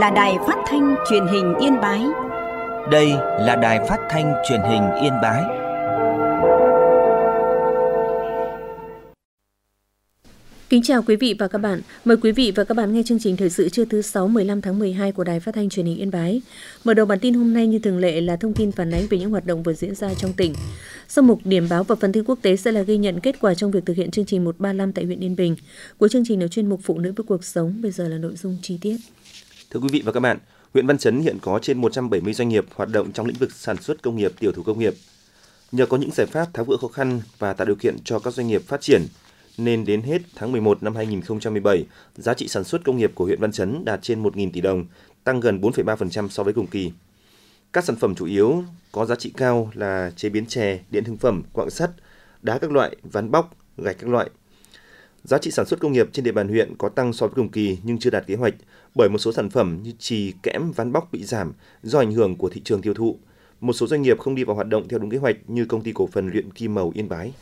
là Đài Phát thanh Truyền hình Yên Bái. Đây là Đài Phát thanh Truyền hình Yên Bái. Kính chào quý vị và các bạn. Mời quý vị và các bạn nghe chương trình thời sự trưa thứ 6 15 tháng 12 của Đài Phát thanh Truyền hình Yên Bái. Mở đầu bản tin hôm nay như thường lệ là thông tin phản ánh về những hoạt động vừa diễn ra trong tỉnh. Sau mục điểm báo và phần tin quốc tế sẽ là ghi nhận kết quả trong việc thực hiện chương trình 135 tại huyện Yên Bình. Cuối chương trình là chuyên mục Phụ nữ với cuộc sống. Bây giờ là nội dung chi tiết. Thưa quý vị và các bạn, huyện Văn Chấn hiện có trên 170 doanh nghiệp hoạt động trong lĩnh vực sản xuất công nghiệp, tiểu thủ công nghiệp. Nhờ có những giải pháp tháo gỡ khó khăn và tạo điều kiện cho các doanh nghiệp phát triển, nên đến hết tháng 11 năm 2017, giá trị sản xuất công nghiệp của huyện Văn Chấn đạt trên 1.000 tỷ đồng, tăng gần 4,3% so với cùng kỳ. Các sản phẩm chủ yếu có giá trị cao là chế biến chè, điện thương phẩm, quặng sắt, đá các loại, ván bóc, gạch các loại. Giá trị sản xuất công nghiệp trên địa bàn huyện có tăng so với cùng kỳ nhưng chưa đạt kế hoạch bởi một số sản phẩm như chì, kẽm, ván bóc bị giảm do ảnh hưởng của thị trường tiêu thụ. Một số doanh nghiệp không đi vào hoạt động theo đúng kế hoạch như công ty cổ phần luyện kim màu Yên Bái.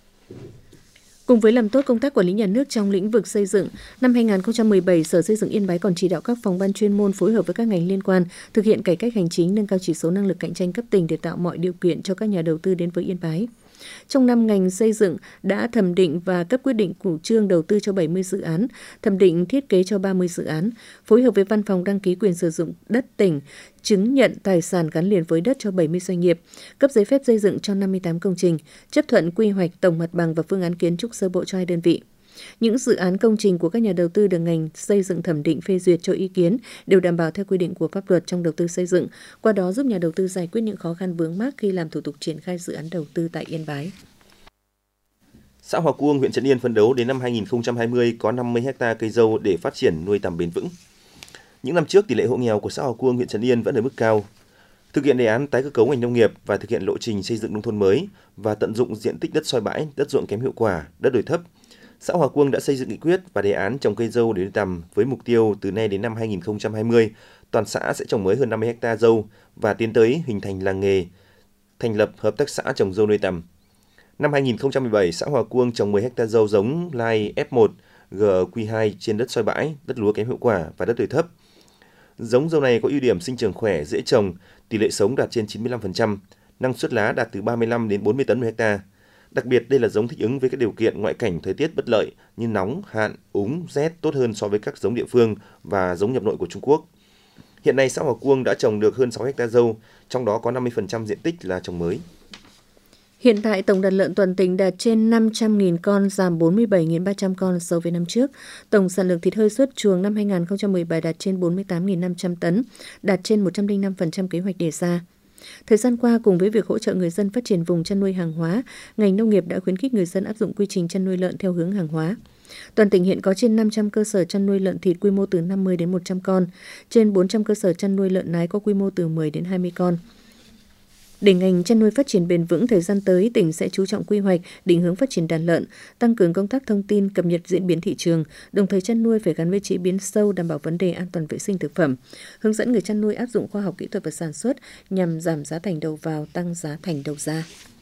Cùng với làm tốt công tác quản lý nhà nước trong lĩnh vực xây dựng, năm 2017, Sở Xây dựng Yên Bái còn chỉ đạo các phòng ban chuyên môn phối hợp với các ngành liên quan thực hiện cải cách hành chính, nâng cao chỉ số năng lực cạnh tranh cấp tỉnh để tạo mọi điều kiện cho các nhà đầu tư đến với Yên Bái. Trong năm, ngành xây dựng đã thẩm định và cấp quyết định chủ trương đầu tư cho 70 dự án, thẩm định thiết kế cho 30 dự án, phối hợp với Văn phòng đăng ký quyền sử dụng đất tỉnh, chứng nhận tài sản gắn liền với đất cho 70 doanh nghiệp, cấp giấy phép xây dựng cho 58 công trình, chấp thuận quy hoạch tổng mặt bằng và phương án kiến trúc sơ bộ cho 2 đơn vị. Những dự án công trình của các nhà đầu tư được ngành xây dựng thẩm định phê duyệt cho ý kiến đều đảm bảo theo quy định của pháp luật trong đầu tư xây dựng, qua đó giúp nhà đầu tư giải quyết những khó khăn vướng mắc khi làm thủ tục triển khai dự án đầu tư tại Yên Bái. Xã Hòa Cuông, huyện Trấn Yên phấn đấu đến năm 2020 có 50 ha cây dâu để phát triển nuôi tầm bền vững. Những năm trước, tỷ lệ hộ nghèo của xã Hòa Cuông, huyện Trấn Yên vẫn ở mức cao. Thực hiện đề án tái cơ cấu ngành nông nghiệp và thực hiện lộ trình xây dựng nông thôn mới và tận dụng diện tích đất soi bãi, đất ruộng kém hiệu quả, đất đồi thấp, xã Hòa Cuông đã xây dựng nghị quyết và đề án trồng cây dâu để nuôi tầm với mục tiêu từ nay đến năm 2020, toàn xã sẽ trồng mới hơn 50 ha dâu và tiến tới hình thành làng nghề, thành lập hợp tác xã trồng dâu nuôi tầm. Năm 2017, xã Hòa Cuông trồng 10 ha dâu giống lai F1, GQ2 trên đất soi bãi, đất lúa kém hiệu quả và đất đồi thấp. Giống dâu này có ưu điểm sinh trưởng khỏe, dễ trồng, tỷ lệ sống đạt trên 95%, năng suất lá đạt từ 35 đến 40 tấn một ha. Đặc biệt, đây là giống thích ứng với các điều kiện ngoại cảnh thời tiết bất lợi như nóng, hạn, úng, rét tốt hơn so với các giống địa phương và giống nhập nội của Trung Quốc. Hiện nay, xã Hòa Cuông đã trồng được hơn 6 ha dâu, trong đó có 50% diện tích là trồng mới. Hiện tại, tổng đàn lợn toàn tỉnh đạt trên 500.000 con, giảm 47.300 con so với năm trước. Tổng sản lượng thịt hơi xuất chuồng năm 2017 đạt trên 48.500 tấn, đạt trên 105% kế hoạch đề ra. Thời gian qua, cùng với việc hỗ trợ người dân phát triển vùng chăn nuôi hàng hóa, ngành nông nghiệp đã khuyến khích người dân áp dụng quy trình chăn nuôi lợn theo hướng hàng hóa. Toàn tỉnh hiện có trên 500 cơ sở chăn nuôi lợn thịt quy mô từ 50 đến 100 con, trên 400 cơ sở chăn nuôi lợn nái có quy mô từ 10 đến 20 con. Để ngành chăn nuôi phát triển bền vững, thời gian tới, tỉnh sẽ chú trọng quy hoạch, định hướng phát triển đàn lợn, tăng cường công tác thông tin, cập nhật diễn biến thị trường, đồng thời chăn nuôi phải gắn với chế biến sâu, đảm bảo vấn đề an toàn vệ sinh thực phẩm, hướng dẫn người chăn nuôi áp dụng khoa học kỹ thuật và sản xuất nhằm giảm giá thành đầu vào, tăng giá thành đầu ra.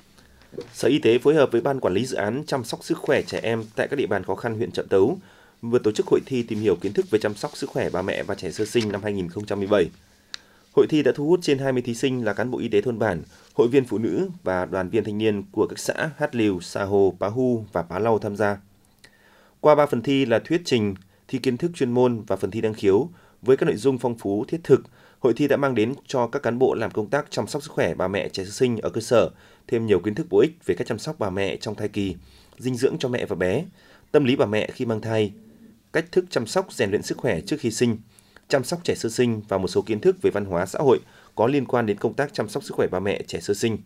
Sở Y tế phối hợp với Ban Quản lý Dự án chăm sóc sức khỏe trẻ em tại các địa bàn khó khăn huyện Trạm Tấu vừa tổ chức hội thi tìm hiểu kiến thức về chăm sóc sức khỏe bà mẹ và trẻ sơ sinh năm 2017. Hội thi đã thu hút trên 20 thí sinh là cán bộ y tế thôn bản, hội viên phụ nữ và đoàn viên thanh niên của các xã Hát Liều, Sa Hồ, Pá Hu và Pá Lau tham gia. Qua 3 phần thi là thuyết trình, thi kiến thức chuyên môn và phần thi năng khiếu, với các nội dung phong phú, thiết thực, hội thi đã mang đến cho các cán bộ làm công tác chăm sóc sức khỏe bà mẹ trẻ sơ sinh ở cơ sở thêm nhiều kiến thức bổ ích về cách chăm sóc bà mẹ trong thai kỳ, dinh dưỡng cho mẹ và bé, tâm lý bà mẹ khi mang thai, cách thức chăm sóc rèn luyện sức khỏe trước khi sinh, chăm sóc trẻ sơ sinh và một số kiến thức về văn hóa xã hội có liên quan đến công tác chăm sóc sức khỏe bà mẹ trẻ sơ sinh.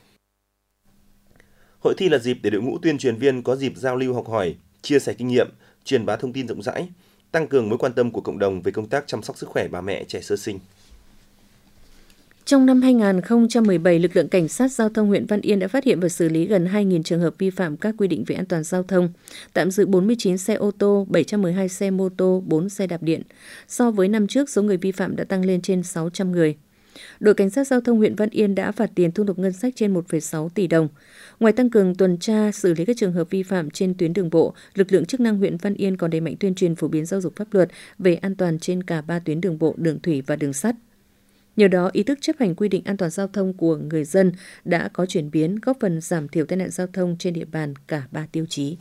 Hội thi là dịp để đội ngũ tuyên truyền viên có dịp giao lưu học hỏi, chia sẻ kinh nghiệm, truyền bá thông tin rộng rãi, tăng cường mối quan tâm của cộng đồng về công tác chăm sóc sức khỏe bà mẹ trẻ sơ sinh. Trong năm 2017, lực lượng cảnh sát giao thông huyện Văn Yên đã phát hiện và xử lý gần 2.000 trường hợp vi phạm các quy định về an toàn giao thông, tạm giữ 49 xe ô tô, 712 xe mô tô, 4 xe đạp điện. So với năm trước, số người vi phạm đã tăng lên trên 600 người. Đội Cảnh sát Giao thông huyện Văn Yên đã phạt tiền thu nộp ngân sách trên 1,6 tỷ đồng. Ngoài tăng cường tuần tra, xử lý các trường hợp vi phạm trên tuyến đường bộ, lực lượng chức năng huyện Văn Yên còn đẩy mạnh tuyên truyền phổ biến giáo dục pháp luật về an toàn trên cả 3 tuyến đường bộ, đường thủy và đường sắt. Nhờ đó, ý thức chấp hành quy định an toàn giao thông của người dân đã có chuyển biến, góp phần giảm thiểu tai nạn giao thông trên địa bàn cả 3 tiêu chí.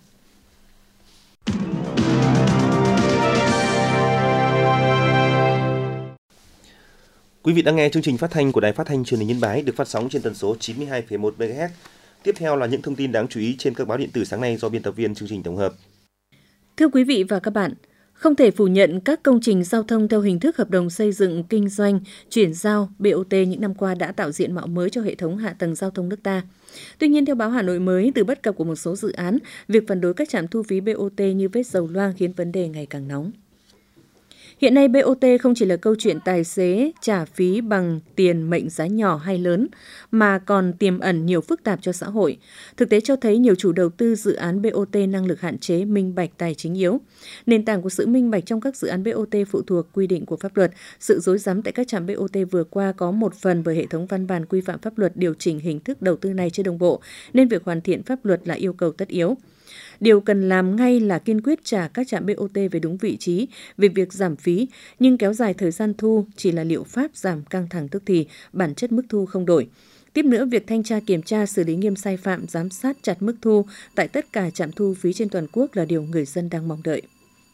Quý vị đang nghe chương trình phát thanh của Đài Phát thanh Truyền hình Yên Bái được phát sóng trên tần số 92,1 MHz. Tiếp theo là những thông tin đáng chú ý trên các báo điện tử sáng nay do biên tập viên chương trình tổng hợp. Thưa quý vị và các bạn, không thể phủ nhận các công trình giao thông theo hình thức hợp đồng xây dựng, kinh doanh, chuyển giao, BOT những năm qua đã tạo diện mạo mới cho hệ thống hạ tầng giao thông nước ta. Tuy nhiên, theo báo Hà Nội mới, từ bất cập của một số dự án, việc phản đối các trạm thu phí BOT như vết dầu loang khiến vấn đề ngày càng nóng. Hiện nay, BOT không chỉ là câu chuyện tài xế trả phí bằng tiền mệnh giá nhỏ hay lớn, mà còn tiềm ẩn nhiều phức tạp cho xã hội. Thực tế cho thấy nhiều chủ đầu tư dự án BOT năng lực hạn chế, minh bạch tài chính yếu. Nền tảng của sự minh bạch trong các dự án BOT phụ thuộc quy định của pháp luật. Sự rối rắm tại các trạm BOT vừa qua có một phần bởi hệ thống văn bản quy phạm pháp luật điều chỉnh hình thức đầu tư này chưa đồng bộ, nên việc hoàn thiện pháp luật là yêu cầu tất yếu. Điều cần làm ngay là kiên quyết trả các trạm BOT về đúng vị trí về việc giảm phí, nhưng kéo dài thời gian thu chỉ là liệu pháp giảm căng thẳng tức thì, bản chất mức thu không đổi. Tiếp nữa, việc thanh tra kiểm tra xử lý nghiêm sai phạm, giám sát chặt mức thu tại tất cả trạm thu phí trên toàn quốc là điều người dân đang mong đợi.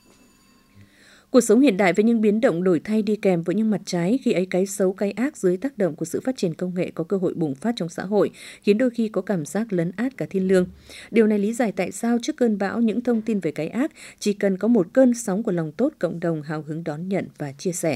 Cuộc sống hiện đại với những biến động đổi thay đi kèm với những mặt trái, khi ấy cái xấu cái ác dưới tác động của sự phát triển công nghệ có cơ hội bùng phát trong xã hội, khiến đôi khi có cảm giác lấn át cả thiên liêng. Điều này lý giải tại sao trước cơn bão những thông tin về cái ác chỉ cần có một cơn sóng của lòng tốt cộng đồng hào hứng đón nhận và chia sẻ.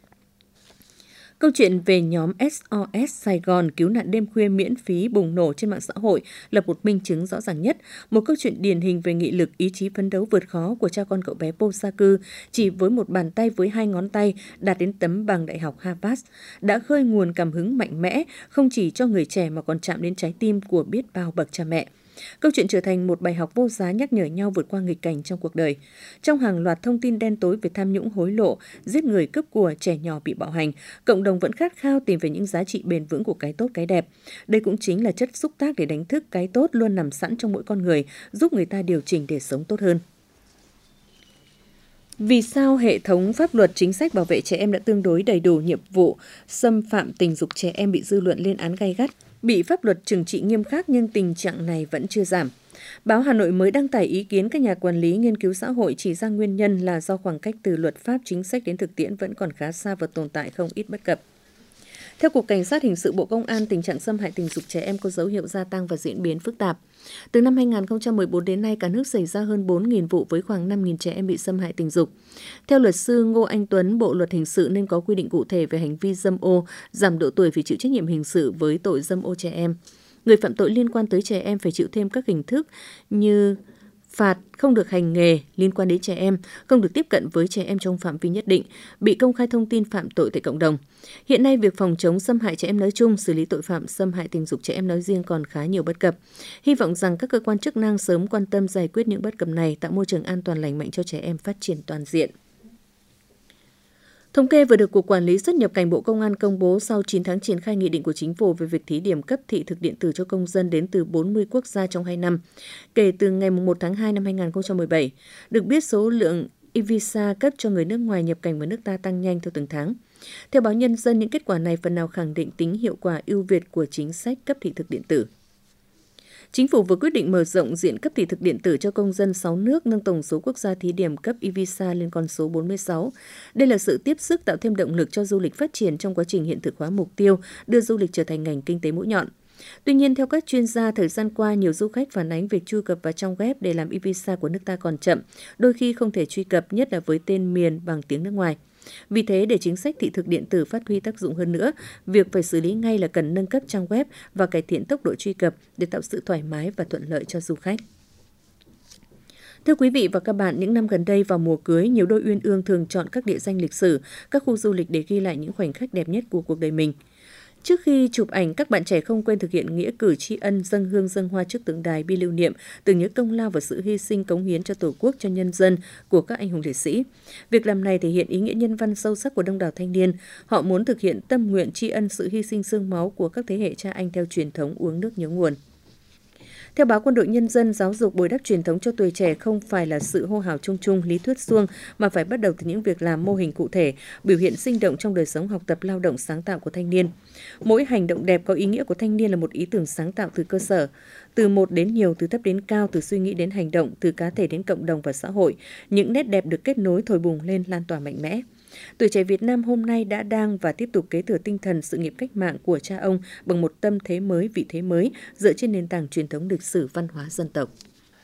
Câu chuyện về nhóm SOS Sài Gòn cứu nạn đêm khuya miễn phí bùng nổ trên mạng xã hội là một minh chứng rõ ràng nhất, một câu chuyện điển hình về nghị lực, ý chí phấn đấu vượt khó của cha con cậu bé Posaku chỉ với một bàn tay với 2 ngón tay đạt đến tấm bằng Đại học Harvard, đã khơi nguồn cảm hứng mạnh mẽ không chỉ cho người trẻ mà còn chạm đến trái tim của biết bao bậc cha mẹ. Câu chuyện trở thành một bài học vô giá nhắc nhở nhau vượt qua nghịch cảnh trong cuộc đời. Trong hàng loạt thông tin đen tối về tham nhũng hối lộ, giết người cướp của, trẻ nhỏ bị bạo hành, cộng đồng vẫn khát khao tìm về những giá trị bền vững của cái tốt cái đẹp. Đây cũng chính là chất xúc tác để đánh thức cái tốt luôn nằm sẵn trong mỗi con người, giúp người ta điều chỉnh để sống tốt hơn. Vì sao hệ thống pháp luật chính sách bảo vệ trẻ em đã tương đối đầy đủ, nhiệm vụ xâm phạm tình dục trẻ em bị dư luận lên án gay gắt, bị pháp luật trừng trị nghiêm khắc nhưng tình trạng này vẫn chưa giảm. Báo Hà Nội mới đăng tải ý kiến các nhà quản lý nghiên cứu xã hội chỉ ra nguyên nhân là do khoảng cách từ luật pháp chính sách đến thực tiễn vẫn còn khá xa và tồn tại không ít bất cập. Theo Cục Cảnh sát Hình sự Bộ Công an, tình trạng xâm hại tình dục trẻ em có dấu hiệu gia tăng và diễn biến phức tạp. Từ năm 2014 đến nay, cả nước xảy ra hơn 4.000 vụ với khoảng 5.000 trẻ em bị xâm hại tình dục. Theo luật sư Ngô Anh Tuấn, Bộ Luật Hình sự nên có quy định cụ thể về hành vi dâm ô, giảm độ tuổi phải chịu trách nhiệm hình sự với tội dâm ô trẻ em. Người phạm tội liên quan tới trẻ em phải chịu thêm các hình thức như phạt, không được hành nghề liên quan đến trẻ em, không được tiếp cận với trẻ em trong phạm vi nhất định, bị công khai thông tin phạm tội tại cộng đồng. Hiện nay, việc phòng chống xâm hại trẻ em nói chung, xử lý tội phạm xâm hại tình dục trẻ em nói riêng còn khá nhiều bất cập. Hy vọng rằng các cơ quan chức năng sớm quan tâm giải quyết những bất cập này, tạo môi trường an toàn lành mạnh cho trẻ em phát triển toàn diện. Thống kê vừa được Cục Quản lý xuất nhập cảnh Bộ Công an công bố sau 9 tháng triển khai nghị định của Chính phủ về việc thí điểm cấp thị thực điện tử cho công dân đến từ 40 quốc gia trong 2 năm, kể từ ngày 1 tháng 2 năm 2017. Được biết, số lượng e-visa cấp cho người nước ngoài nhập cảnh vào nước ta tăng nhanh theo từng tháng. Theo báo Nhân dân, những kết quả này phần nào khẳng định tính hiệu quả ưu việt của chính sách cấp thị thực điện tử. Chính phủ vừa quyết định mở rộng diện cấp thị thực điện tử cho công dân 6 nước, nâng tổng số quốc gia thí điểm cấp e-visa lên con số 46. Đây là sự tiếp sức tạo thêm động lực cho du lịch phát triển trong quá trình hiện thực hóa mục tiêu đưa du lịch trở thành ngành kinh tế mũi nhọn. Tuy nhiên, theo các chuyên gia, thời gian qua nhiều du khách phản ánh việc truy cập vào trang web để làm e-visa của nước ta còn chậm, đôi khi không thể truy cập, nhất là với tên miền bằng tiếng nước ngoài. Vì thế, để chính sách thị thực điện tử phát huy tác dụng hơn nữa, việc phải xử lý ngay là cần nâng cấp trang web và cải thiện tốc độ truy cập để tạo sự thoải mái và thuận lợi cho du khách. Thưa quý vị và các bạn, những năm gần đây vào mùa cưới, nhiều đôi uyên ương thường chọn các địa danh lịch sử, các khu du lịch để ghi lại những khoảnh khắc đẹp nhất của cuộc đời mình. Trước khi chụp ảnh, các bạn trẻ không quên thực hiện nghĩa cử tri ân dâng hương dâng hoa trước tượng đài bia lưu niệm, tưởng nhớ công lao và sự hy sinh cống hiến cho Tổ quốc, cho nhân dân của các anh hùng liệt sĩ. Việc làm này thể hiện ý nghĩa nhân văn sâu sắc của đông đảo thanh niên. Họ muốn thực hiện tâm nguyện tri ân sự hy sinh xương máu của các thế hệ cha anh theo truyền thống uống nước nhớ nguồn. Theo báo Quân đội Nhân dân, giáo dục bồi đắp truyền thống cho tuổi trẻ không phải là sự hô hào chung chung, lý thuyết suông, mà phải bắt đầu từ những việc làm mô hình cụ thể, biểu hiện sinh động trong đời sống học tập, lao động, sáng tạo của thanh niên. Mỗi hành động đẹp có ý nghĩa của thanh niên là một ý tưởng sáng tạo từ cơ sở. Từ một đến nhiều, từ thấp đến cao, từ suy nghĩ đến hành động, từ cá thể đến cộng đồng và xã hội. Những nét đẹp được kết nối, thổi bùng lên, lan tỏa mạnh mẽ. Tuổi trẻ Việt Nam hôm nay đã đang và tiếp tục kế thừa tinh thần sự nghiệp cách mạng của cha ông bằng một tâm thế mới, vị thế mới, dựa trên nền tảng truyền thống lịch sử văn hóa dân tộc.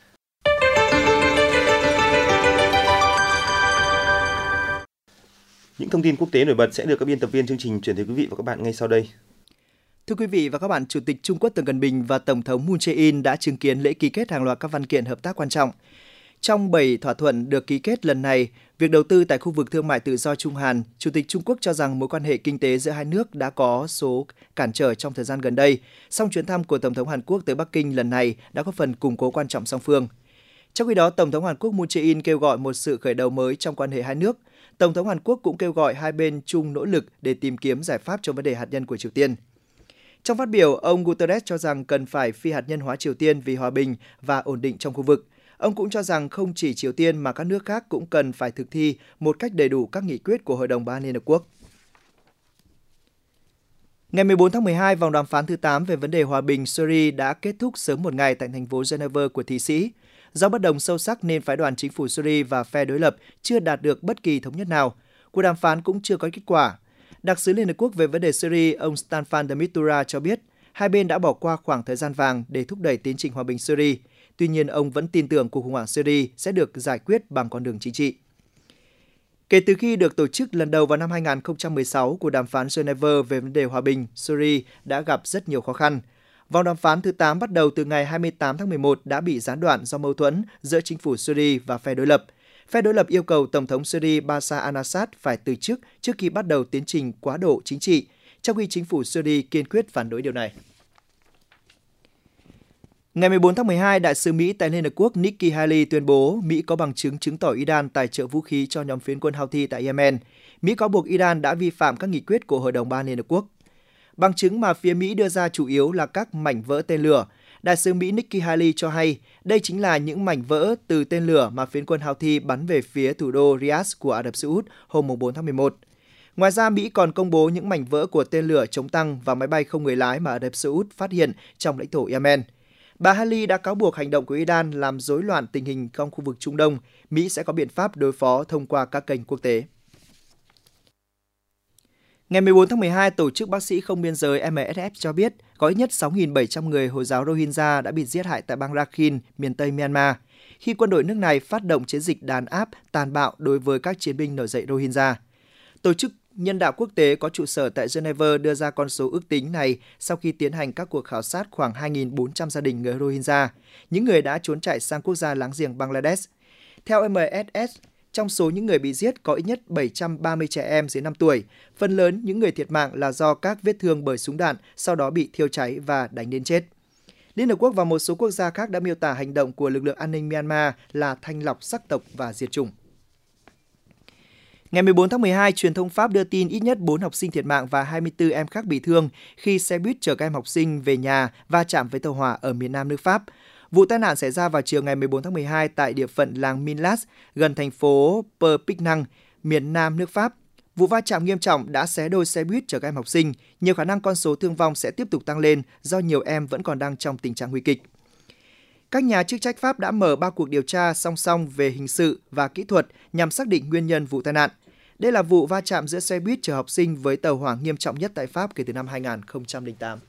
Những thông tin quốc tế nổi bật sẽ được các biên tập viên chương trình chuyển tới quý vị và các bạn ngay sau đây. Thưa quý vị và các bạn, Chủ tịch Trung Quốc Tập Cận Bình và Tổng thống Moon Jae-in đã chứng kiến lễ ký kết hàng loạt các văn kiện hợp tác quan trọng. Trong 7 thỏa thuận được ký kết lần này, việc đầu tư tại khu vực thương mại tự do Trung Hàn, Chủ tịch Trung Quốc cho rằng mối quan hệ kinh tế giữa hai nước đã có số cản trở trong thời gian gần đây, song chuyến thăm của Tổng thống Hàn Quốc tới Bắc Kinh lần này đã góp phần củng cố quan trọng song phương. Trong khi đó, Tổng thống Hàn Quốc Moon Jae-in kêu gọi một sự khởi đầu mới trong quan hệ hai nước. Tổng thống Hàn Quốc cũng kêu gọi hai bên chung nỗ lực để tìm kiếm giải pháp cho vấn đề hạt nhân của Triều Tiên. Trong phát biểu, ông Guterres cho rằng cần phải phi hạt nhân hóa Triều Tiên vì hòa bình và ổn định trong khu vực. Ông cũng cho rằng không chỉ Triều Tiên mà các nước khác cũng cần phải thực thi một cách đầy đủ các nghị quyết của Hội đồng Bảo an Liên Hợp Quốc. Ngày 14 tháng 12, vòng đàm phán thứ 8 về vấn đề hòa bình Syria đã kết thúc sớm một ngày tại thành phố Geneva của Thụy Sĩ. Do bất đồng sâu sắc nên phái đoàn chính phủ Syria và phe đối lập chưa đạt được bất kỳ thống nhất nào. Cuộc đàm phán cũng chưa có kết quả. Đặc sứ Liên Hợp Quốc về vấn đề Syria, ông Staffan de Mistura cho biết, hai bên đã bỏ qua khoảng thời gian vàng để thúc đẩy tiến trình hòa bình Syria. Tuy nhiên, ông vẫn tin tưởng cuộc khủng hoảng Syria sẽ được giải quyết bằng con đường chính trị. Kể từ khi được tổ chức lần đầu vào năm 2016, cuộc đàm phán Geneva về vấn đề hòa bình Syria đã gặp rất nhiều khó khăn. Vòng đàm phán thứ 8 bắt đầu từ ngày 28 tháng 11 đã bị gián đoạn do mâu thuẫn giữa chính phủ Syria và phe đối lập. Phe đối lập yêu cầu Tổng thống Syria Bashar al-Assad phải từ chức trước khi bắt đầu tiến trình quá độ chính trị, trong khi chính phủ Syria kiên quyết phản đối điều này. Ngày 14 tháng 12, Đại sứ Mỹ tại Liên Hợp Quốc Nikki Haley tuyên bố Mỹ có bằng chứng chứng tỏ Iran tài trợ vũ khí cho nhóm phiến quân Houthi tại Yemen. Mỹ cáo buộc Iran đã vi phạm các nghị quyết của Hội đồng Bảo an Liên Hợp Quốc. Bằng chứng mà phía Mỹ đưa ra chủ yếu là các mảnh vỡ tên lửa. Đại sứ Mỹ Nikki Haley cho hay đây chính là những mảnh vỡ từ tên lửa mà phiến quân Houthi bắn về phía thủ đô Riyadh của Ả Rập Xê Út hôm 4 tháng 11. Ngoài ra, Mỹ còn công bố những mảnh vỡ của tên lửa chống tăng và máy bay không người lái mà Ả Rập Xê Út phát hiện trong lãnh thổ Yemen. Bà Haley đã cáo buộc hành động của Iran làm rối loạn tình hình trong khu vực Trung Đông. Mỹ sẽ có biện pháp đối phó thông qua các kênh quốc tế. Ngày 14 tháng 12, Tổ chức Bác sĩ Không Biên giới MSF cho biết có ít nhất 6.700 người Hồi giáo Rohingya đã bị giết hại tại bang Rakhine, miền Tây Myanmar, khi quân đội nước này phát động chiến dịch đàn áp tàn bạo đối với các chiến binh nổi dậy Rohingya. Tổ chức Nhân đạo quốc tế có trụ sở tại Geneva đưa ra con số ước tính này sau khi tiến hành các cuộc khảo sát khoảng 2.400 gia đình người Rohingya, những người đã trốn chạy sang quốc gia láng giềng Bangladesh. Theo MSF, trong số những người bị giết có ít nhất 730 trẻ em dưới 5 tuổi. Phần lớn những người thiệt mạng là do các vết thương bởi súng đạn, sau đó bị thiêu cháy và đánh đến chết. Liên Hợp Quốc và một số quốc gia khác đã miêu tả hành động của lực lượng an ninh Myanmar là thanh lọc sắc tộc và diệt chủng. Ngày 14 tháng 12, truyền thông Pháp đưa tin ít nhất 4 học sinh thiệt mạng và 24 em khác bị thương khi xe buýt chở các em học sinh về nhà va chạm với tàu hỏa ở miền nam nước Pháp. Vụ tai nạn xảy ra vào chiều ngày 14 tháng 12 tại địa phận làng Minlas, gần thành phố Perpignan, miền nam nước Pháp. Vụ va chạm nghiêm trọng đã xé đôi xe buýt chở các em học sinh. Nhiều khả năng con số thương vong sẽ tiếp tục tăng lên do nhiều em vẫn còn đang trong tình trạng nguy kịch. Các nhà chức trách Pháp đã mở 3 cuộc điều tra song song về hình sự và kỹ thuật nhằm xác định nguyên nhân vụ tai nạn. Đây là vụ va chạm giữa xe buýt chở học sinh với tàu hỏa nghiêm trọng nhất tại Pháp kể từ năm 2008.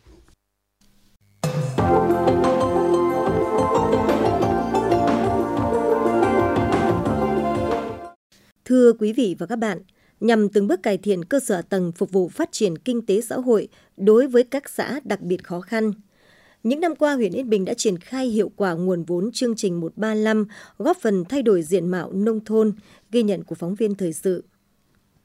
Thưa quý vị và các bạn, nhằm từng bước cải thiện cơ sở hạ tầng phục vụ phát triển kinh tế xã hội đối với các xã đặc biệt khó khăn, những năm qua, huyện Yên Bình đã triển khai hiệu quả nguồn vốn chương trình 135, góp phần thay đổi diện mạo nông thôn, ghi nhận của phóng viên thời sự.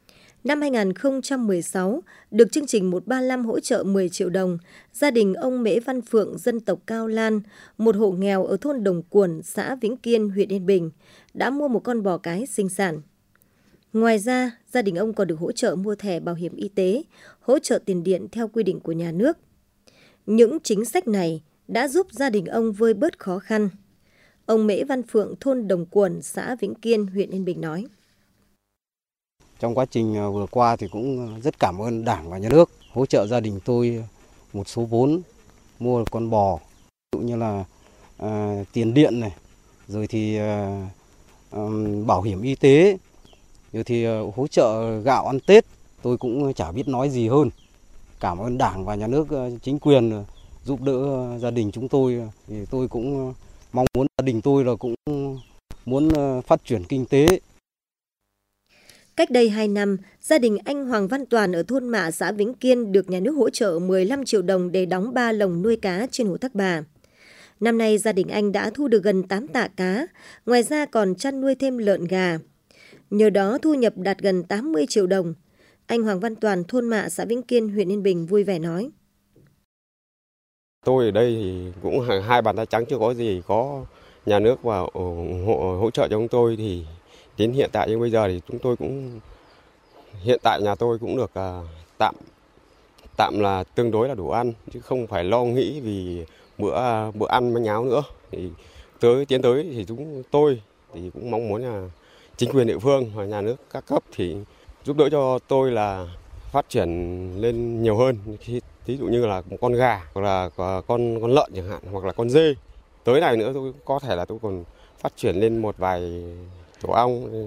Năm 2016, được chương trình 135 hỗ trợ 10 triệu đồng, gia đình ông Mễ Văn Phượng dân tộc Cao Lan, một hộ nghèo ở thôn Đồng Cuồn, xã Vĩnh Kiên, huyện Yên Bình, đã mua một con bò cái sinh sản. Ngoài ra, gia đình ông còn được hỗ trợ mua thẻ bảo hiểm y tế, hỗ trợ tiền điện theo quy định của nhà nước. Những chính sách này đã giúp gia đình ông vơi bớt khó khăn. Ông Mễ Văn Phượng, thôn Đồng Cuồn, xã Vĩnh Kiên, huyện Yên Bình nói. Trong quá trình vừa qua thì cũng rất cảm ơn Đảng và Nhà nước hỗ trợ gia đình tôi một số vốn mua con bò, ví dụ như là tiền điện này, rồi thì bảo hiểm y tế, rồi thì hỗ trợ gạo ăn Tết. Tôi cũng chả biết nói gì hơn. Cảm ơn Đảng và Nhà nước, chính quyền giúp đỡ gia đình chúng tôi. Thì tôi cũng mong muốn gia đình tôi là cũng muốn phát triển kinh tế. Cách đây 2 năm, gia đình anh Hoàng Văn Toàn ở thôn Mạ, xã Vĩnh Kiên được nhà nước hỗ trợ 15 triệu đồng để đóng 3 lồng nuôi cá trên hồ Thác Bà. Năm nay, gia đình anh đã thu được gần 8 tạ cá, ngoài ra còn chăn nuôi thêm lợn gà. Nhờ đó thu nhập đạt gần 80 triệu đồng. Anh Hoàng Văn Toàn, thôn Mạ, xã Vĩnh Kiên, huyện Yên Bình vui vẻ nói. Tôi ở đây thì cũng hai bàn tay trắng, chưa có gì, có nhà nước và hỗ trợ cho chúng tôi thì đến hiện tại như bây giờ thì chúng tôi cũng hiện tại nhà tôi cũng được tạm là tương đối là đủ ăn, chứ không phải lo nghĩ vì bữa ăn manh áo nữa. Thì tiến tới thì chúng tôi thì cũng mong muốn là chính quyền địa phương và nhà nước các cấp thì giúp đỡ cho tôi là phát triển lên nhiều hơn, ví dụ như là một con gà hoặc là con lợn chẳng hạn, hoặc là con dê. Tới này nữa tôi có thể là tôi còn phát triển lên một vài tổ ong.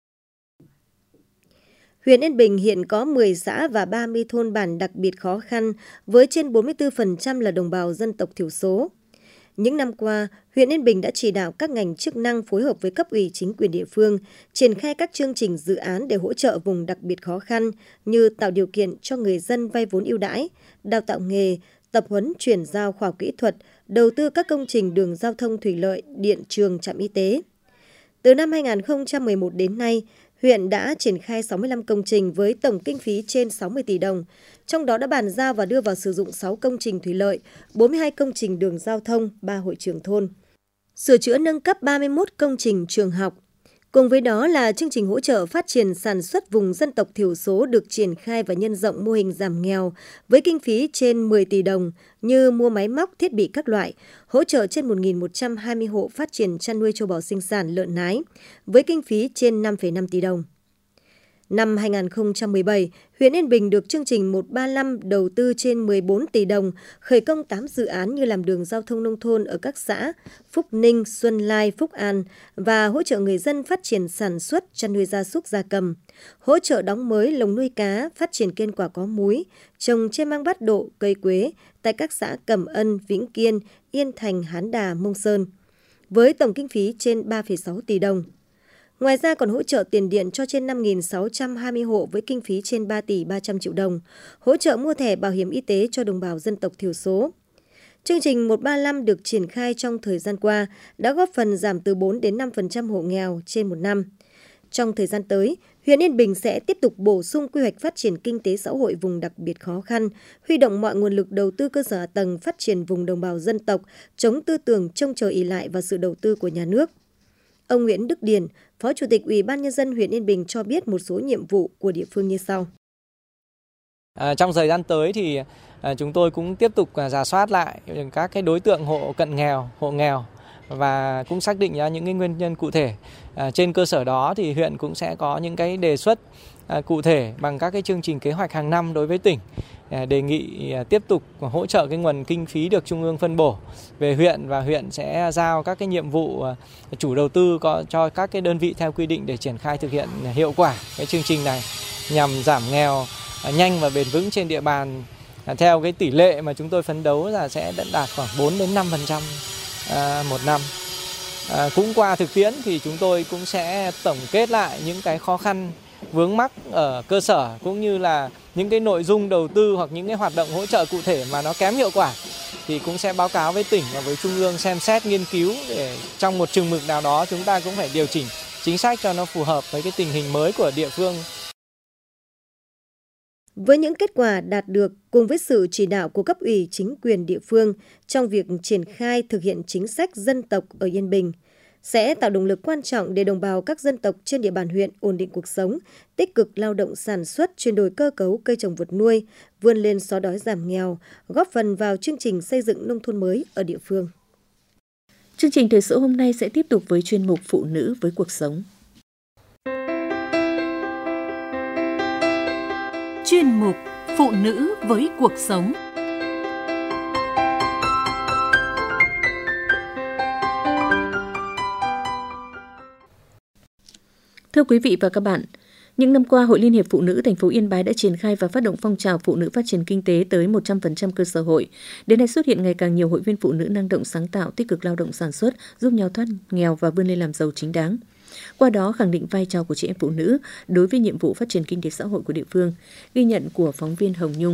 Huyện Yên Bình hiện có 10 xã và 30 thôn bản đặc biệt khó khăn với trên 44% là đồng bào dân tộc thiểu số. Những năm qua, huyện Yên Bình đã chỉ đạo các ngành chức năng phối hợp với cấp ủy chính quyền địa phương triển khai các chương trình dự án để hỗ trợ vùng đặc biệt khó khăn như tạo điều kiện cho người dân vay vốn ưu đãi, đào tạo nghề, tập huấn chuyển giao khoa học kỹ thuật, đầu tư các công trình đường giao thông thủy lợi, điện, trường, trạm y tế. Từ năm 2011 đến nay, huyện đã triển khai 65 công trình với tổng kinh phí trên 60 tỷ đồng, trong đó đã bàn giao và đưa vào sử dụng 6 công trình thủy lợi, 42 công trình đường giao thông, 3 hội trường thôn, sửa chữa nâng cấp 31 công trình trường học. Cùng với đó là chương trình hỗ trợ phát triển sản xuất vùng dân tộc thiểu số được triển khai và nhân rộng mô hình giảm nghèo với kinh phí trên 10 tỷ đồng như mua máy móc, thiết bị các loại, hỗ trợ trên 1.120 hộ phát triển chăn nuôi trâu bò sinh sản lợn nái với kinh phí trên 5,5 tỷ đồng. Năm 2017, huyện Yên Bình được chương trình 135 đầu tư trên 14 tỷ đồng, khởi công 8 dự án như làm đường giao thông nông thôn ở các xã Phúc Ninh, Xuân Lai, Phúc An và hỗ trợ người dân phát triển sản xuất chăn nuôi gia súc gia cầm, hỗ trợ đóng mới lồng nuôi cá, phát triển cây quả có múi, trồng tre mang bát độ, cây quế tại các xã Cẩm Ân, Vĩnh Kiên, Yên Thành, Hán Đà, Mông Sơn, với tổng kinh phí trên 3,6 tỷ đồng. Ngoài ra còn hỗ trợ tiền điện cho trên 5.620 hộ với kinh phí trên 3 tỷ 300 triệu đồng, hỗ trợ mua thẻ bảo hiểm y tế cho đồng bào dân tộc thiểu số. Chương trình 135 được triển khai trong thời gian qua đã góp phần giảm từ 4 đến 5% hộ nghèo trên một năm. Trong thời gian tới, huyện Yên Bình sẽ tiếp tục bổ sung quy hoạch phát triển kinh tế xã hội vùng đặc biệt khó khăn, huy động mọi nguồn lực đầu tư cơ sở hạ tầng phát triển vùng đồng bào dân tộc, chống tư tưởng trông chờ ỷ lại vào sự đầu tư của nhà nước. Ông Nguyễn Đức Điền, Phó Chủ tịch Ủy ban Nhân dân huyện Yên Bình cho biết một số nhiệm vụ của địa phương như sau. Trong thời gian tới thì chúng tôi cũng tiếp tục rà soát lại các cái đối tượng hộ cận nghèo, hộ nghèo và cũng xác định ra những cái nguyên nhân cụ thể. Trên cơ sở đó thì huyện cũng sẽ có những cái đề xuất cụ thể bằng các cái chương trình kế hoạch hàng năm đối với tỉnh. Đề nghị tiếp tục hỗ trợ cái nguồn kinh phí được Trung ương phân bổ về huyện và huyện sẽ giao các cái nhiệm vụ chủ đầu tư cho các cái đơn vị theo quy định để triển khai thực hiện hiệu quả cái chương trình này nhằm giảm nghèo nhanh và bền vững trên địa bàn theo cái tỷ lệ mà chúng tôi phấn đấu là sẽ đạt khoảng 4 đến 5% một năm. Cũng qua thực tiễn thì chúng tôi cũng sẽ tổng kết lại những cái khó khăn vướng mắc ở cơ sở cũng như là những cái nội dung đầu tư hoặc những cái hoạt động hỗ trợ cụ thể mà nó kém hiệu quả thì cũng sẽ báo cáo với tỉnh và với Trung ương xem xét nghiên cứu để trong một chừng mực nào đó chúng ta cũng phải điều chỉnh chính sách cho nó phù hợp với cái tình hình mới của địa phương. Với những kết quả đạt được cùng với sự chỉ đạo của cấp ủy chính quyền địa phương trong việc triển khai thực hiện chính sách dân tộc ở Yên Bình, sẽ tạo động lực quan trọng để đồng bào các dân tộc trên địa bàn huyện ổn định cuộc sống, tích cực lao động sản xuất, chuyển đổi cơ cấu cây trồng vật nuôi, vươn lên xóa đói giảm nghèo, góp phần vào chương trình xây dựng nông thôn mới ở địa phương. Chương trình thời sự hôm nay sẽ tiếp tục với chuyên mục Phụ nữ với cuộc sống. Chuyên mục Phụ nữ với cuộc sống. Thưa quý vị và các bạn, những năm qua, Hội Liên hiệp Phụ nữ thành phố Yên Bái đã triển khai và phát động phong trào phụ nữ phát triển kinh tế tới 100% cơ sở hội. Đến nay xuất hiện ngày càng nhiều hội viên phụ nữ năng động sáng tạo, tích cực lao động sản xuất, giúp nhau thoát nghèo và vươn lên làm giàu chính đáng. Qua đó khẳng định vai trò của chị em phụ nữ đối với nhiệm vụ phát triển kinh tế xã hội của địa phương. Ghi nhận của phóng viên Hồng Nhung.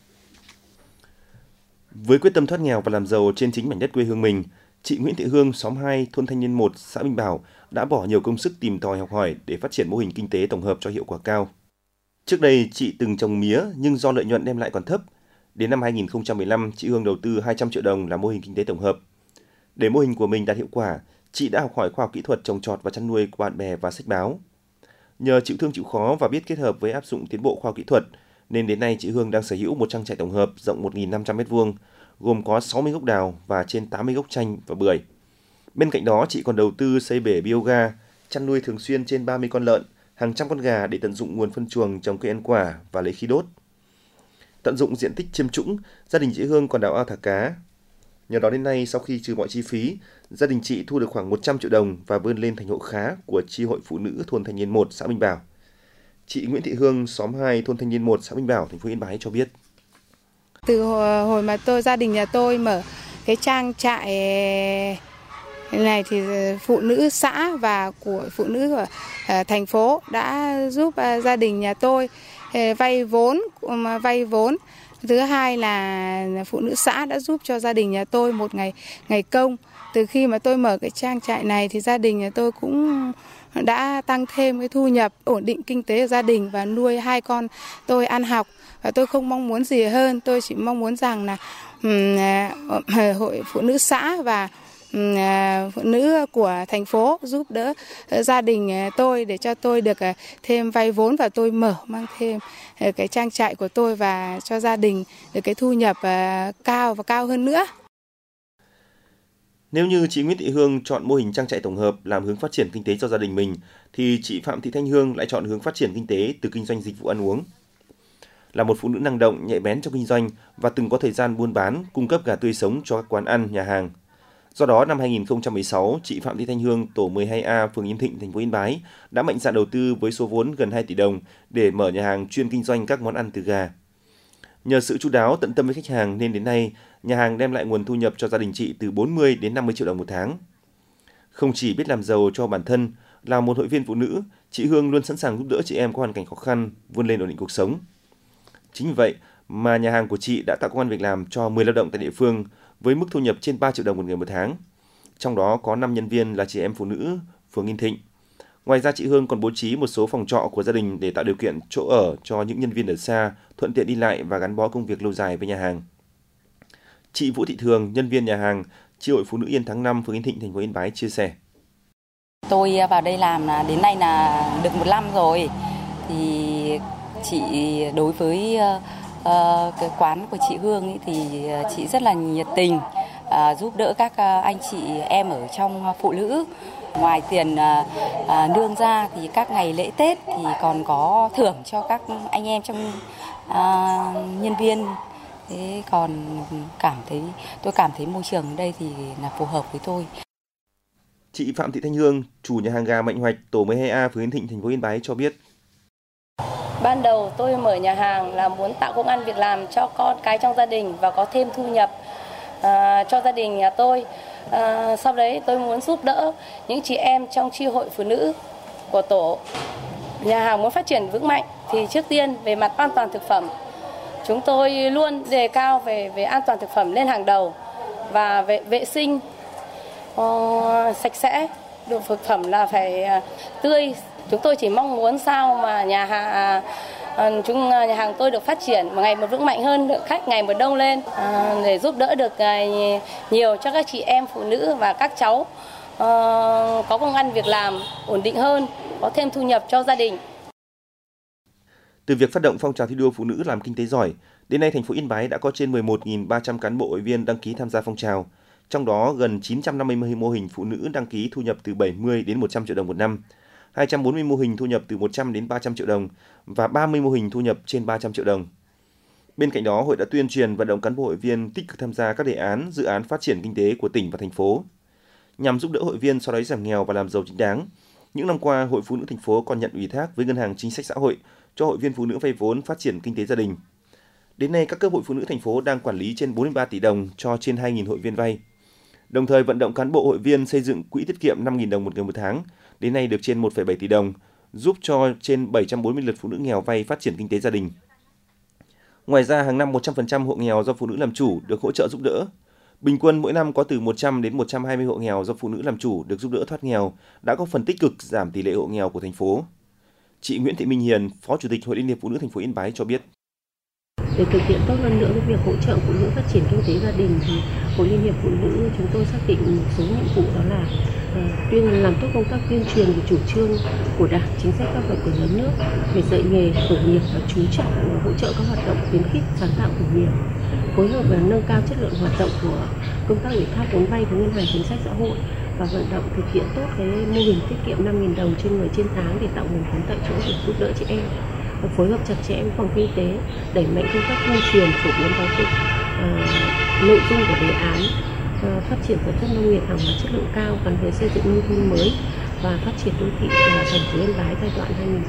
Với quyết tâm thoát nghèo và làm giàu trên chính mảnh đất quê hương mình, chị Nguyễn Thị Hương, xóm 2, thôn Thanh Niên 1, xã Minh Bảo đã bỏ nhiều công sức tìm tòi học hỏi để phát triển mô hình kinh tế tổng hợp cho hiệu quả cao. Trước đây, chị từng trồng mía nhưng do lợi nhuận đem lại còn thấp. Đến năm 2015, chị Hương đầu tư 200 triệu đồng làm mô hình kinh tế tổng hợp. Để mô hình của mình đạt hiệu quả, chị đã học hỏi khoa học kỹ thuật trồng trọt và chăn nuôi của bạn bè và sách báo. Nhờ chịu thương chịu khó và biết kết hợp với áp dụng tiến bộ khoa học kỹ thuật, nên đến nay chị Hương đang sở hữu một trang trại tổng hợp rộng 1.500 m2, gồm có 60 gốc đào và trên 80 gốc chanh và bưởi. Bên cạnh đó, chị còn đầu tư xây bể bioga, chăn nuôi thường xuyên trên 30 con lợn, hàng trăm con gà để tận dụng nguồn phân chuồng trồng cây ăn quả và lấy khí đốt. Tận dụng diện tích chiêm trũng, gia đình chị Hương còn đào ao thả cá. Nhờ đó đến nay, sau khi trừ mọi chi phí, gia đình chị thu được khoảng 100 triệu đồng và vươn lên thành hộ khá của chi hội phụ nữ thôn Thanh Niên 1, xã Minh Bảo. Chị Nguyễn Thị Hương, xóm 2, thôn Thanh Niên 1, xã Minh Bảo, thành phố Yên Bái cho biết. Từ hồi mà gia đình nhà tôi mở cái trang trại này thì phụ nữ xã và của phụ nữ của thành phố đã giúp gia đình nhà tôi vay vốn. Thứ hai là phụ nữ xã đã giúp cho gia đình nhà tôi một ngày công. Từ khi mà tôi mở cái trang trại này thì gia đình nhà tôi cũng đã tăng thêm cái thu nhập, ổn định kinh tế của gia đình và nuôi 2 con tôi ăn học. Và tôi không mong muốn gì hơn, tôi chỉ mong muốn rằng là hội phụ nữ xã và phụ nữ của thành phố giúp đỡ gia đình tôi để cho tôi được thêm vay vốn và tôi mang thêm cái trang trại của tôi và cho gia đình được cái thu nhập cao và cao hơn nữa. Nếu như chị Nguyễn Thị Hương chọn mô hình trang trại tổng hợp làm hướng phát triển kinh tế cho gia đình mình, thì chị Phạm Thị Thanh Hương lại chọn hướng phát triển kinh tế từ kinh doanh dịch vụ ăn uống. Là một phụ nữ năng động, nhạy bén trong kinh doanh và từng có thời gian buôn bán, cung cấp gà tươi sống cho các quán ăn, nhà hàng. Do đó, năm 2016, chị Phạm Thị Thanh Hương, tổ 12A, phường Yên Thịnh, thành phố Yên Bái đã mạnh dạn đầu tư với số vốn gần 2 tỷ đồng để mở nhà hàng chuyên kinh doanh các món ăn từ gà. Nhờ sự chu đáo, tận tâm với khách hàng nên đến nay, nhà hàng đem lại nguồn thu nhập cho gia đình chị từ 40 đến 50 triệu đồng một tháng. Không chỉ biết làm giàu cho bản thân, là một hội viên phụ nữ, chị Hương luôn sẵn sàng giúp đỡ chị em có hoàn cảnh khó khăn, vươn lên ổn định cuộc sống. Chính vì vậy mà nhà hàng của chị đã tạo công ăn việc làm cho 10 lao động tại địa phương với mức thu nhập trên 3 triệu đồng một người một tháng. Trong đó có 5 nhân viên là chị em phụ nữ phường Yên Thịnh. Ngoài ra chị Hương còn bố trí một số phòng trọ của gia đình để tạo điều kiện chỗ ở cho những nhân viên ở xa, thuận tiện đi lại và gắn bó công việc lâu dài với nhà hàng. Chị Vũ Thị Thường, nhân viên nhà hàng, chi hội phụ nữ Yên Thắng 5, phường Yên Thịnh, thành phố Yên Bái chia sẻ. Tôi vào đây làm đến nay là được 1 năm rồi. Thì chị đối với cái quán của chị Hương ấy, thì chị rất là nhiệt tình, giúp đỡ các anh chị em ở trong phụ nữ. Ngoài tiền lương ra thì các ngày lễ Tết thì còn có thưởng cho các anh em trong nhân viên. Thế còn tôi cảm thấy môi trường ở đây thì là phù hợp với tôi. Chị Phạm Thị Thanh Hương, chủ nhà hàng gà Mạnh Hoạch, tổ 12A, phường Yên Thịnh, thành phố Yên Bái cho biết. Ban đầu tôi mở nhà hàng là muốn tạo công ăn việc làm cho con cái trong gia đình và có thêm thu nhập cho gia đình nhà tôi. Sau đấy tôi muốn giúp đỡ những chị em trong chi hội phụ nữ của tổ. Nhà hàng muốn phát triển vững mạnh thì trước tiên về mặt an toàn thực phẩm, chúng tôi luôn đề cao về an toàn thực phẩm lên hàng đầu và vệ sinh sạch sẽ, thực phẩm là phải tươi. Chúng tôi chỉ mong muốn sao mà nhà hàng Nhà hàng tôi được phát triển ngày một vững mạnh hơn, lượng khách ngày một đông lên để giúp đỡ được nhiều cho các chị em phụ nữ và các cháu có công ăn việc làm ổn định hơn, có thêm thu nhập cho gia đình. Từ việc phát động phong trào thi đua phụ nữ làm kinh tế giỏi, đến nay thành phố Yên Bái đã có trên 11.300 cán bộ hội viên đăng ký tham gia phong trào. Trong đó gần 950 mô hình phụ nữ đăng ký thu nhập từ 70 đến 100 triệu đồng một năm, 240 mô hình thu nhập từ 100 đến 300 triệu đồng và 30 mô hình thu nhập trên 300 triệu đồng. Bên cạnh đó, hội đã tuyên truyền vận động cán bộ hội viên tích cực tham gia các đề án, dự án phát triển kinh tế của tỉnh và thành phố. Nhằm giúp đỡ hội viên xóa đói giảm nghèo và làm giàu chính đáng, những năm qua, Hội Phụ nữ thành phố còn nhận ủy thác với Ngân hàng Chính sách Xã hội cho hội viên phụ nữ vay vốn phát triển kinh tế gia đình. Đến nay, các cấp hội phụ nữ thành phố đang quản lý trên 43 tỷ đồng cho trên 2.000 hội viên vay. Đồng thời vận động cán bộ hội viên xây dựng quỹ tiết kiệm 5.000 đồng một người một tháng, đến nay được trên 1,7 tỷ đồng, giúp cho trên 740 lượt phụ nữ nghèo vay phát triển kinh tế gia đình. Ngoài ra, hàng năm 100% hộ nghèo do phụ nữ làm chủ được hỗ trợ giúp đỡ. Bình quân mỗi năm có từ 100 đến 120 hộ nghèo do phụ nữ làm chủ được giúp đỡ thoát nghèo, đã góp phần tích cực giảm tỷ lệ hộ nghèo của thành phố. Chị Nguyễn Thị Minh Hiền, Phó Chủ tịch Hội Liên hiệp Phụ nữ thành phố Yên Bái cho biết. Để thực hiện tốt hơn nữa cái việc hỗ trợ phụ nữ phát triển kinh tế gia đình thì Hội Liên hiệp Phụ nữ chúng tôi xác định một số nhiệm vụ, đó là làm tốt công tác tuyên truyền về chủ trương của Đảng, chính sách pháp luật của nhà nước về dạy nghề, khởi nghiệp và chú trọng hỗ trợ các hoạt động khuyến khích sáng tạo khởi nghiệp, phối hợp và nâng cao chất lượng hoạt động của công tác ủy thác vốn vay của Ngân hàng Chính sách Xã hội và vận động thực hiện tốt cái mô hình tiết kiệm 5.000 đồng trên người trên tháng để tạo nguồn vốn tại chỗ để giúp đỡ chị em. Phối hợp chặt chẽ với phòng kinh tế, đẩy mạnh công tác tuyên truyền, phổ biến giáo dục nội dung của đề án phát triển sản xuất nông nghiệp hàng hóa chất lượng cao gắn với xây dựng nông thôn mới và phát triển đô thị thành phố Yên Bái giai đoạn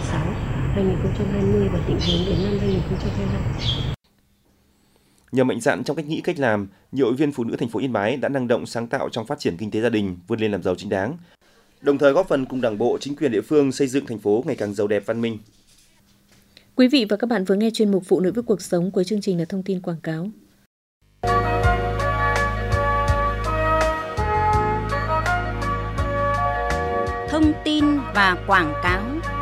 2016-2020 và định hướng đến năm 2025. Nhờ mạnh dạn trong cách nghĩ, cách làm, nhiều hội viên phụ nữ thành phố Yên Bái đã năng động sáng tạo trong phát triển kinh tế gia đình, vươn lên làm giàu chính đáng, đồng thời góp phần cùng Đảng bộ, chính quyền địa phương xây dựng thành phố ngày càng giàu đẹp, văn minh. Quý vị và các bạn vừa nghe chuyên mục Phụ nữ với cuộc sống, cuối chương trình là thông tin quảng cáo. Thông tin và quảng cáo.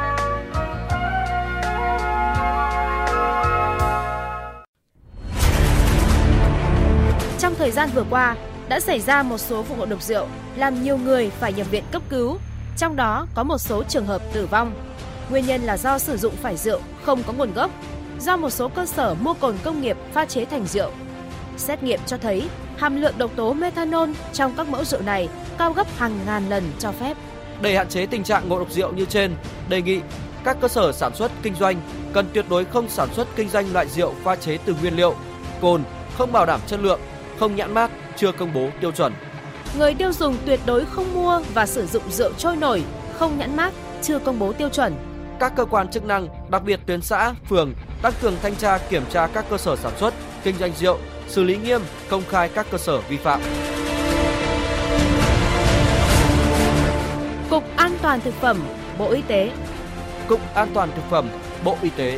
Trong thời gian vừa qua, đã xảy ra một số vụ ngộ độc rượu làm nhiều người phải nhập viện cấp cứu, trong đó có một số trường hợp tử vong. Nguyên nhân là do sử dụng phải rượu không có nguồn gốc, do một số cơ sở mua cồn công nghiệp pha chế thành rượu. Xét nghiệm cho thấy hàm lượng độc tố methanol trong các mẫu rượu này cao gấp hàng ngàn lần cho phép. Để hạn chế tình trạng ngộ độc rượu như trên, đề nghị các cơ sở sản xuất kinh doanh cần tuyệt đối không sản xuất kinh doanh loại rượu pha chế từ nguyên liệu, cồn, không bảo đảm chất lượng, không nhãn mác, chưa công bố tiêu chuẩn. Người tiêu dùng tuyệt đối không mua và sử dụng rượu trôi nổi, không nhãn mác, chưa công bố tiêu chuẩn. Các cơ quan chức năng, đặc biệt tuyến xã, phường, tăng cường thanh tra kiểm tra các cơ sở sản xuất, kinh doanh rượu, xử lý nghiêm, công khai các cơ sở vi phạm. Cục An toàn thực phẩm, Bộ Y tế. Cục An toàn thực phẩm, Bộ Y tế.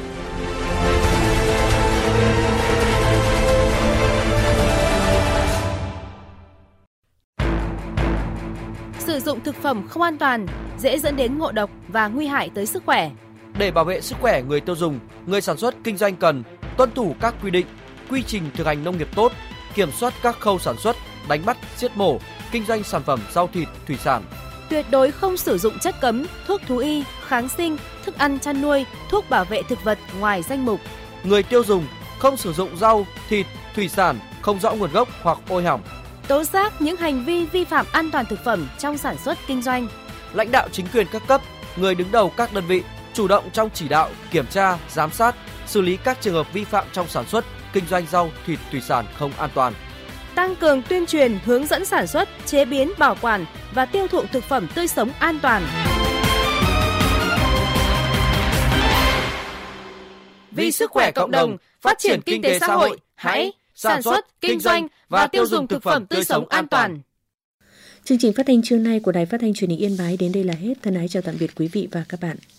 Sử dụng thực phẩm không an toàn dễ dẫn đến ngộ độc và nguy hại tới sức khỏe. Để bảo vệ sức khỏe người tiêu dùng, người sản xuất kinh doanh cần tuân thủ các quy định, quy trình thực hành nông nghiệp tốt, kiểm soát các khâu sản xuất, đánh bắt, giết mổ, kinh doanh sản phẩm rau thịt, thủy sản. Tuyệt đối không sử dụng chất cấm, thuốc thú y, kháng sinh, thức ăn chăn nuôi, thuốc bảo vệ thực vật ngoài danh mục. Người tiêu dùng không sử dụng rau, thịt, thủy sản không rõ nguồn gốc hoặc ôi hỏng. Tố giác những hành vi vi phạm an toàn thực phẩm trong sản xuất kinh doanh. Lãnh đạo chính quyền các cấp, người đứng đầu các đơn vị chủ động trong chỉ đạo, kiểm tra, giám sát, xử lý các trường hợp vi phạm trong sản xuất, kinh doanh rau, thịt, thủy sản không an toàn. Tăng cường tuyên truyền, hướng dẫn sản xuất, chế biến, bảo quản và tiêu thụ thực phẩm tươi sống an toàn. Vì sức khỏe cộng đồng, phát triển kinh tế xã hội, hãy sản xuất, kinh doanh và tiêu dùng thực phẩm tươi sống an toàn. Chương trình phát thanh trưa nay của Đài Phát thanh Truyền hình Yên Bái đến đây là hết. Thân ái chào tạm biệt quý vị và các bạn.